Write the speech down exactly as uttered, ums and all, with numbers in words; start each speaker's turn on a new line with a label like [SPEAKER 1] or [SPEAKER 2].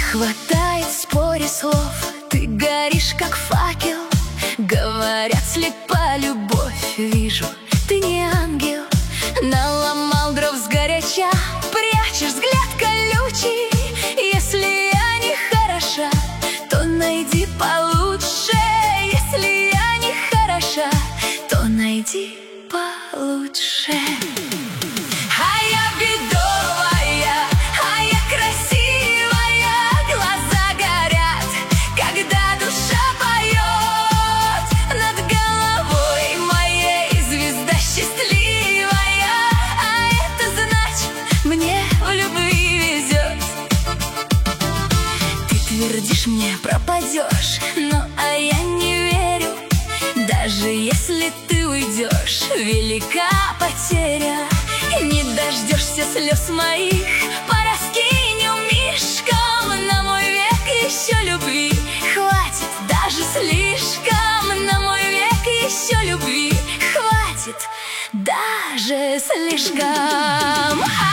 [SPEAKER 1] хватает в споре слов, ты горишь, как факел. Говорят, слепа любовь, вижу, ты не ангел. Наломал дров сгоряча, прячешь взгляд колючий. Если я не хороша, то найди получше. Если я не хороша, то найди получше. А я бедовая, а я красивая, глаза горят, когда душа поет. Над головой моей звезда счастливая, а это значит, мне в любви везет. Ты твердишь мне, пропадешь, ну а я не верю. Даже если ты уйдешь, велика потеря. Не дождешься слез моих, пораскинем мишкам. На мой век еще любви хватит, даже слишком. На мой век еще любви хватит, даже слишком.